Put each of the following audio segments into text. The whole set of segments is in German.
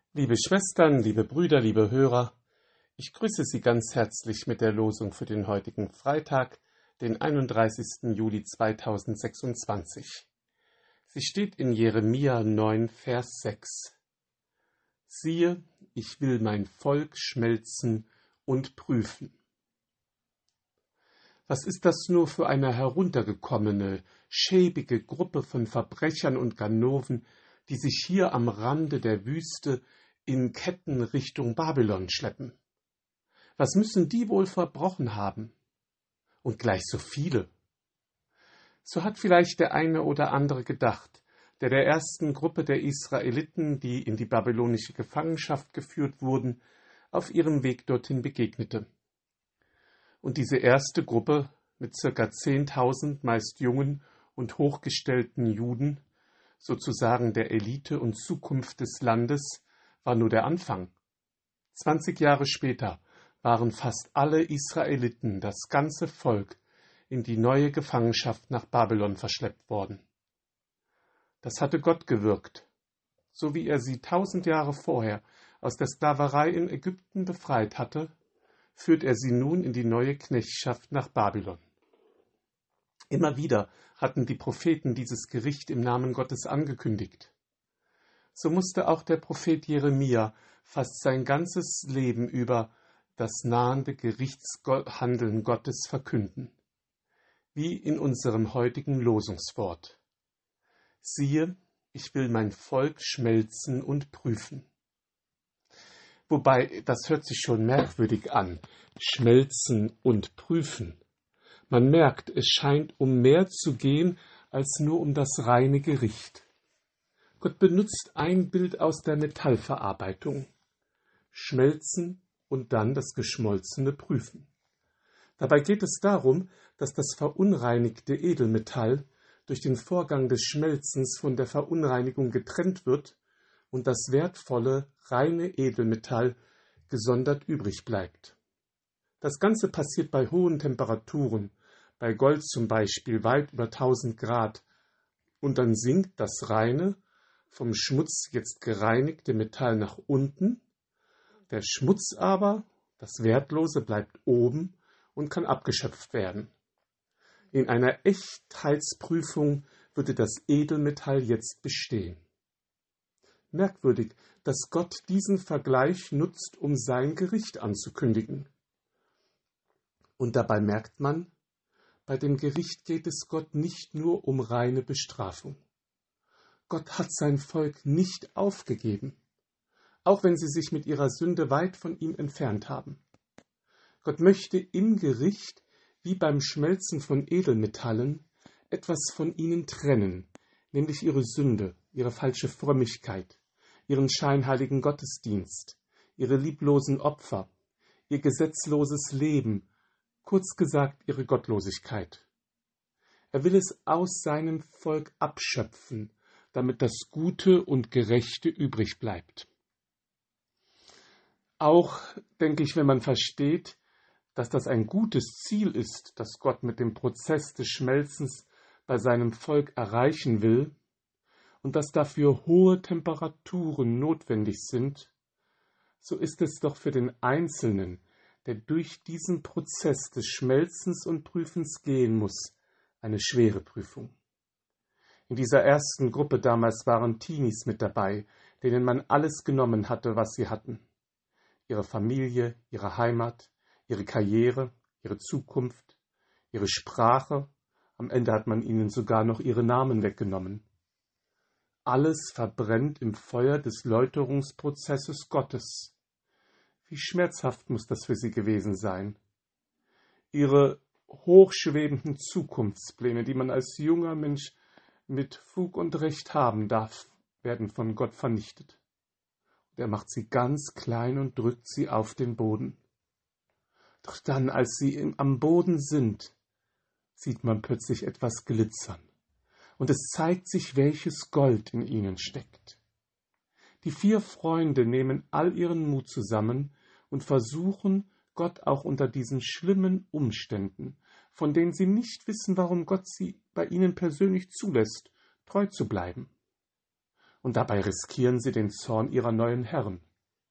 Liebe Schwestern, liebe Brüder, liebe Hörer, ich grüße Sie ganz herzlich mit der Losung für den heutigen Freitag, den 31. Juli 2026. Sie steht in Jeremia 9, Vers 6. Siehe, ich will mein Volk schmelzen und prüfen. Was ist das nur für eine heruntergekommene, schäbige Gruppe von Verbrechern und Ganoven, die sich hier am Rande der Wüste in Ketten Richtung Babylon schleppen? Was müssen die wohl verbrochen haben? Und gleich so viele. So hat vielleicht der eine oder andere gedacht, der ersten Gruppe der Israeliten, die in die babylonische Gefangenschaft geführt wurden, auf ihrem Weg dorthin begegnete. Und diese erste Gruppe mit ca. 10.000 meist jungen und hochgestellten Juden, sozusagen der Elite und Zukunft des Landes, war nur der Anfang. 20 Jahre später waren fast alle Israeliten, das ganze Volk, in die neue Gefangenschaft nach Babylon verschleppt worden. Das hatte Gott gewirkt, so wie er sie 1000 Jahre vorher aus der Sklaverei in Ägypten befreit hatte, führt er sie nun in die neue Knechtschaft nach Babylon. Immer wieder hatten die Propheten dieses Gericht im Namen Gottes angekündigt. So musste auch der Prophet Jeremia fast sein ganzes Leben über das nahende Gerichtshandeln Gottes verkünden, wie in unserem heutigen Losungswort. Siehe, ich will mein Volk schmelzen und prüfen. Wobei, das hört sich schon merkwürdig an, schmelzen und prüfen. Man merkt, es scheint um mehr zu gehen als nur um das reine Gericht. Gott benutzt ein Bild aus der Metallverarbeitung. Schmelzen und dann das Geschmolzene prüfen. Dabei geht es darum, dass das verunreinigte Edelmetall durch den Vorgang des Schmelzens von der Verunreinigung getrennt wird und das wertvolle, reine Edelmetall gesondert übrig bleibt. Das Ganze passiert bei hohen Temperaturen, bei Gold zum Beispiel weit über 1000 Grad, und dann sinkt das reine, vom Schmutz jetzt gereinigte Metall nach unten, der Schmutz aber, das Wertlose, bleibt oben und kann abgeschöpft werden. In einer Echtheitsprüfung würde das Edelmetall jetzt bestehen. Merkwürdig, dass Gott diesen Vergleich nutzt, um sein Gericht anzukündigen. Und dabei merkt man, bei dem Gericht geht es Gott nicht nur um reine Bestrafung. Gott hat sein Volk nicht aufgegeben, auch wenn sie sich mit ihrer Sünde weit von ihm entfernt haben. Gott möchte im Gericht, wie beim Schmelzen von Edelmetallen, etwas von ihnen trennen, nämlich ihre Sünde, ihre falsche Frömmigkeit, ihren scheinheiligen Gottesdienst, ihre lieblosen Opfer, ihr gesetzloses Leben, kurz gesagt ihre Gottlosigkeit. Er will es aus seinem Volk abschöpfen, damit das Gute und Gerechte übrig bleibt. Auch, denke ich, wenn man versteht, dass das ein gutes Ziel ist, das Gott mit dem Prozess des Schmelzens bei seinem Volk erreichen will und dass dafür hohe Temperaturen notwendig sind, so ist es doch für den Einzelnen, der durch diesen Prozess des Schmelzens und Prüfens gehen muss, eine schwere Prüfung. In dieser ersten Gruppe damals waren Teenies mit dabei, denen man alles genommen hatte, was sie hatten. Ihre Familie, ihre Heimat, ihre Karriere, ihre Zukunft, ihre Sprache, am Ende hat man ihnen sogar noch ihre Namen weggenommen. Alles verbrennt im Feuer des Läuterungsprozesses Gottes. Wie schmerzhaft muss das für sie gewesen sein. Ihre hochschwebenden Zukunftspläne, die man als junger Mensch mit Fug und Recht haben darf, werden von Gott vernichtet. Und er macht sie ganz klein und drückt sie auf den Boden. Doch dann, als sie am Boden sind, sieht man plötzlich etwas glitzern. Und es zeigt sich, welches Gold in ihnen steckt. Die 4 Freunde nehmen all ihren Mut zusammen und versuchen, Gott auch unter diesen schlimmen Umständen, von denen sie nicht wissen, warum Gott sie bei ihnen persönlich zulässt, treu zu bleiben. und dabei riskieren sie den Zorn ihrer neuen Herren.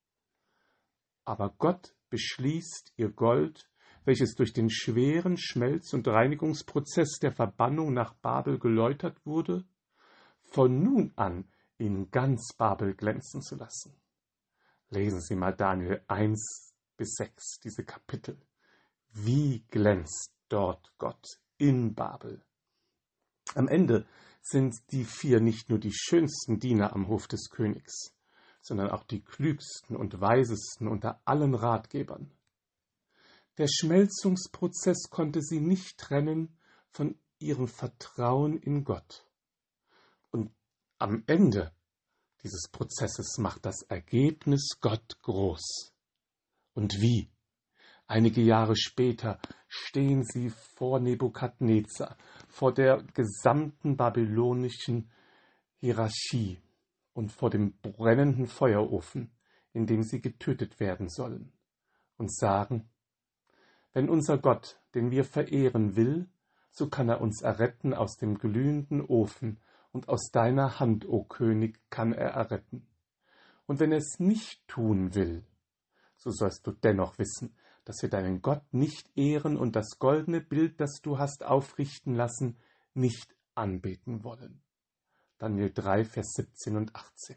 Aber Gott beschließt, ihr Gold, welches durch den schweren Schmelz- und Reinigungsprozess der Verbannung nach Babel geläutert wurde, von nun an in ganz Babel glänzen zu lassen. Lesen Sie mal Daniel 1-6, diese Kapitel. Wie glänzt dort Gott in Babel? Am Ende sind die 4 nicht nur die schönsten Diener am Hof des Königs, sondern auch die klügsten und weisesten unter allen Ratgebern. Der Schmelzungsprozess konnte sie nicht trennen von ihrem Vertrauen in Gott. Und am Ende dieses Prozesses macht das Ergebnis Gott groß. Und wie? Einige Jahre später stehen sie vor Nebukadnezar, vor der gesamten babylonischen Hierarchie und vor dem brennenden Feuerofen, in dem sie getötet werden sollen, und sagen: Wenn unser Gott, den wir verehren, will, so kann er uns erretten aus dem glühenden Ofen, und aus deiner Hand, o König, kann er erretten. Und wenn er es nicht tun will, so sollst du dennoch wissen, dass wir deinen Gott nicht ehren und das goldene Bild, das du hast aufrichten lassen, nicht anbeten wollen. Daniel 3, Vers 17 und 18.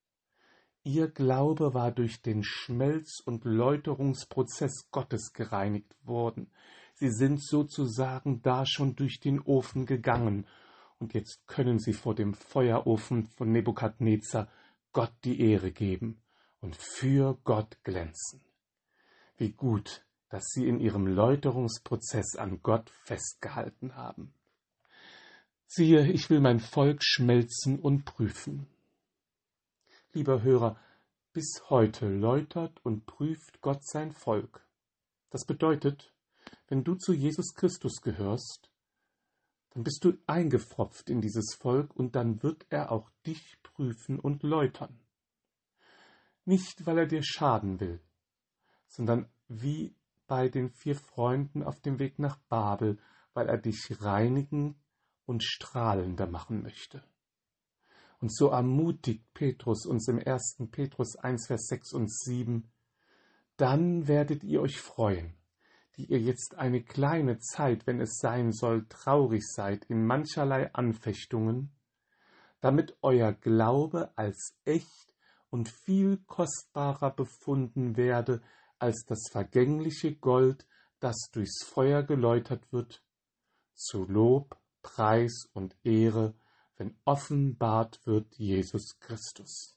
Ihr Glaube war durch den Schmelz- und Läuterungsprozess Gottes gereinigt worden. Sie sind sozusagen da schon durch den Ofen gegangen, und jetzt können sie vor dem Feuerofen von Nebukadnezar Gott die Ehre geben und für Gott glänzen. Wie gut, dass sie in ihrem Läuterungsprozess an Gott festgehalten haben. Siehe, ich will mein Volk schmelzen und prüfen. Lieber Hörer, bis heute läutert und prüft Gott sein Volk. Das bedeutet, wenn du zu Jesus Christus gehörst, dann bist du eingepfropft in dieses Volk und dann wird er auch dich prüfen und läutern. Nicht, weil er dir schaden will, sondern wie bei den 4 Freunden auf dem Weg nach Babel, weil er dich reinigen und strahlender machen möchte. Und so ermutigt Petrus uns im 1. Petrus 1, Vers 6 und 7, dann werdet ihr euch freuen, die ihr jetzt eine kleine Zeit, wenn es sein soll, traurig seid in mancherlei Anfechtungen, damit euer Glaube als echt und viel kostbarer befunden werde als das vergängliche Gold, das durchs Feuer geläutert wird, zu Lob, Preis und Ehre, wenn offenbart wird Jesus Christus.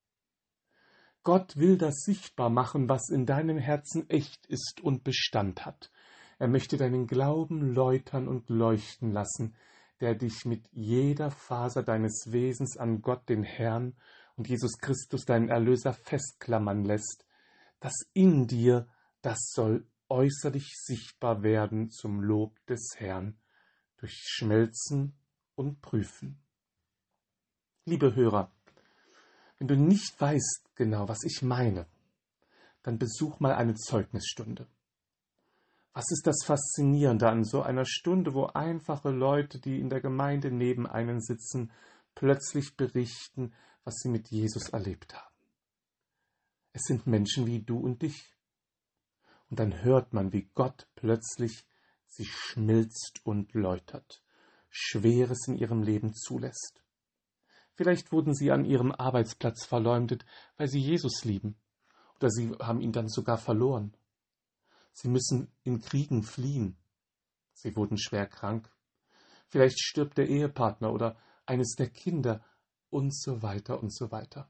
Gott will das sichtbar machen, was in deinem Herzen echt ist und Bestand hat. Er möchte deinen Glauben läutern und leuchten lassen, der dich mit jeder Faser deines Wesens an Gott, den Herrn, und Jesus Christus, deinen Erlöser, festklammern lässt. Das in dir, das soll äußerlich sichtbar werden zum Lob des Herrn, durch Schmelzen und Prüfen. Liebe Hörer, wenn du nicht weißt genau, was ich meine, dann besuch mal eine Zeugnisstunde. Was ist das Faszinierende an so einer Stunde, wo einfache Leute, die in der Gemeinde neben einem sitzen, plötzlich berichten, was sie mit Jesus erlebt haben? Es sind Menschen wie du und dich. Und dann hört man, wie Gott plötzlich sie schmilzt und läutert, Schweres in ihrem Leben zulässt. Vielleicht wurden sie an ihrem Arbeitsplatz verleumdet, weil sie Jesus lieben. Oder sie haben ihn dann sogar verloren. Sie müssen in Kriegen fliehen. Sie wurden schwer krank. Vielleicht stirbt der Ehepartner oder eines der Kinder und so weiter und so weiter.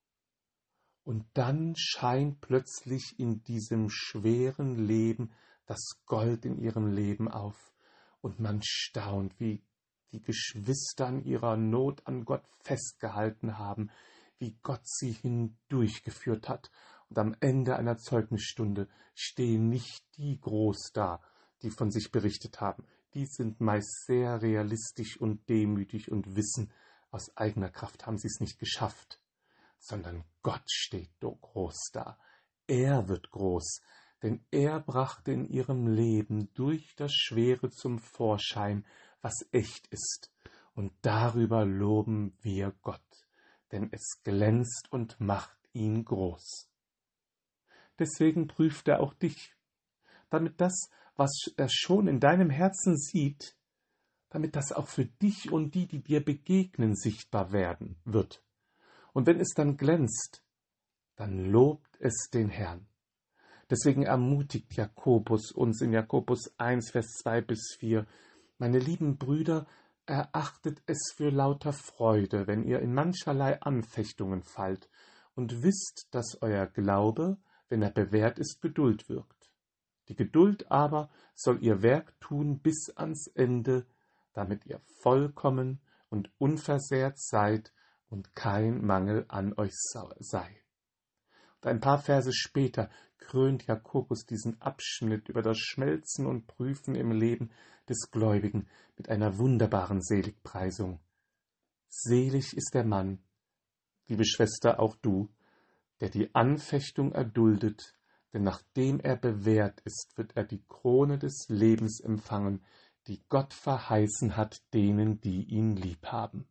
Und dann scheint plötzlich in diesem schweren Leben das Gold in ihrem Leben auf. Und man staunt, wie die Geschwister an ihrer Not an Gott festgehalten haben, wie Gott sie hindurchgeführt hat. Und am Ende einer Zeugnisstunde stehen nicht die groß da, die von sich berichtet haben. Die sind meist sehr realistisch und demütig und wissen, aus eigener Kraft haben sie es nicht geschafft. Sondern Gott steht groß da. Er wird groß, denn er brachte in ihrem Leben durch das Schwere zum Vorschein, was echt ist. Und darüber loben wir Gott. denn es glänzt und macht ihn groß. Deswegen prüft er auch dich, damit das, was er schon in deinem Herzen sieht, damit das auch für dich und die, die dir begegnen, sichtbar werden wird. Und wenn es dann glänzt, dann lobt es den Herrn. Deswegen ermutigt Jakobus uns in Jakobus 1, Vers 2 bis 4, meine lieben Brüder, erachtet es für lauter Freude, wenn ihr in mancherlei Anfechtungen fallt, und wisst, dass euer Glaube, wenn er bewährt ist, Geduld wirkt. Die Geduld aber soll ihr Werk tun bis ans Ende, damit ihr vollkommen und unversehrt seid und kein Mangel an euch sei. Und ein paar Verse später krönt Jakobus diesen Abschnitt über das Schmelzen und Prüfen im Leben des Gläubigen mit einer wunderbaren Seligpreisung. Selig ist der Mann, liebe Schwester, auch du, der die Anfechtung erduldet, denn nachdem er bewährt ist, wird er die Krone des Lebens empfangen, die Gott verheißen hat denen, die ihn lieb haben.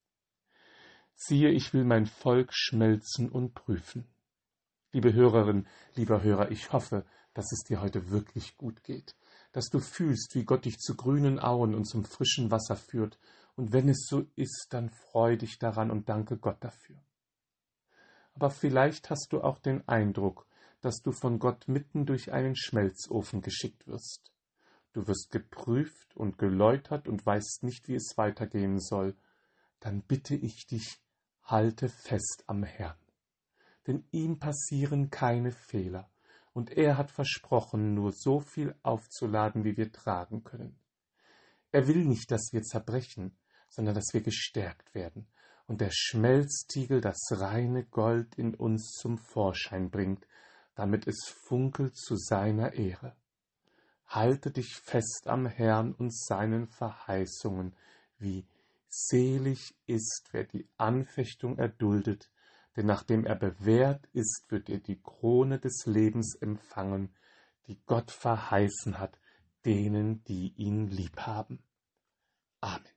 Siehe, ich will mein Volk schmelzen und prüfen. Liebe Hörerin, lieber Hörer, ich hoffe, dass es dir heute wirklich gut geht, dass du fühlst, wie Gott dich zu grünen Auen und zum frischen Wasser führt, und wenn es so ist, dann freu dich daran und danke Gott dafür. Aber vielleicht hast du auch den Eindruck, dass du von Gott mitten durch einen Schmelzofen geschickt wirst. Du wirst geprüft und geläutert und weißt nicht, wie es weitergehen soll. Dann bitte ich dich, halte fest am Herrn. Denn ihm passieren keine Fehler, und er hat versprochen, nur so viel aufzuladen, wie wir tragen können. Er will nicht, dass wir zerbrechen, sondern dass wir gestärkt werden und der Schmelztiegel das reine Gold in uns zum Vorschein bringt, damit es funkelt zu seiner Ehre. Halte dich fest am Herrn und seinen Verheißungen, wie selig ist, wer die Anfechtung erduldet, denn nachdem er bewährt ist, wird er die Krone des Lebens empfangen, die Gott verheißen hat, denen, die ihn lieb haben. Amen.